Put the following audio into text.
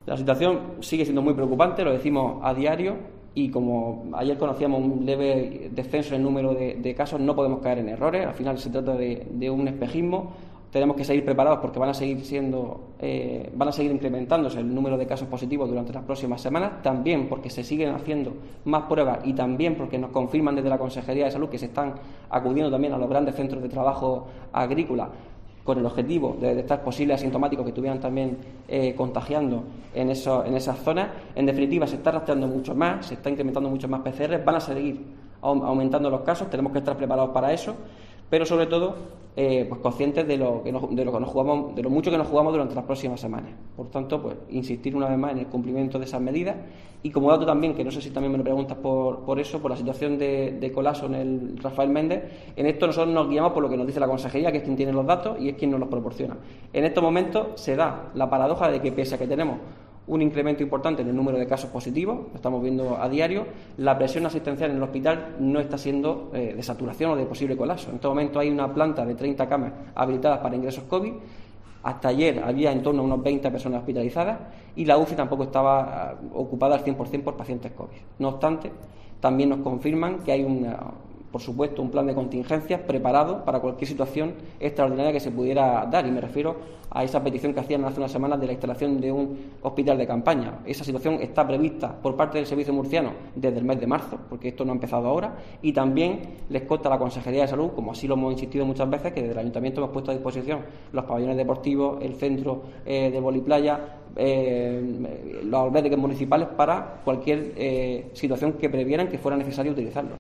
La situación sigue siendo muy preocupante, lo decimos a diario, y como ayer conocíamos un leve descenso en el número de casos, no podemos caer en errores. Al final se trata de un espejismo. Tenemos que seguir preparados porque van a seguir incrementándose el número de casos positivos durante las próximas semanas, también porque se siguen haciendo más pruebas y también porque nos confirman desde la Consejería de Salud que se están acudiendo también a los grandes centros de trabajo agrícola con el objetivo de detectar posibles asintomáticos que estuvieran también contagiando en esas zonas. En definitiva, se está rastreando mucho más, se está incrementando mucho más PCR, van a seguir aumentando los casos, tenemos que estar preparados para eso, pero sobre todo pues conscientes de lo mucho que nos jugamos durante las próximas semanas. Por tanto, pues insistir una vez más en el cumplimiento de esas medidas. Y como dato también, que no sé si también me lo preguntas por eso, por la situación de colapso en el Rafael Méndez, en esto nosotros nos guiamos por lo que nos dice la Consejería, que es quien tiene los datos y es quien nos los proporciona. En estos momentos se da la paradoja de que, pese a que tenemos un incremento importante en el número de casos positivos, lo estamos viendo a diario, la presión asistencial en el hospital no está siendo de saturación o de posible colapso. En este momento hay una planta de 30 camas habilitadas para ingresos COVID. Hasta ayer había en torno a unos 20 personas hospitalizadas y la UCI tampoco estaba ocupada al 100% por pacientes COVID. No obstante, también nos confirman que hay por supuesto, un plan de contingencias preparado para cualquier situación extraordinaria que se pudiera dar, y me refiero a esa petición que hacían hace unas semanas de la instalación de un hospital de campaña. Esa situación está prevista por parte del Servicio Murciano desde el mes de marzo, porque esto no ha empezado ahora, y también les consta a la Consejería de Salud, como así lo hemos insistido muchas veces, que desde el Ayuntamiento hemos puesto a disposición los pabellones deportivos, el centro de voliplaya, los albergues municipales para cualquier situación que previeran que fuera necesario utilizarlo.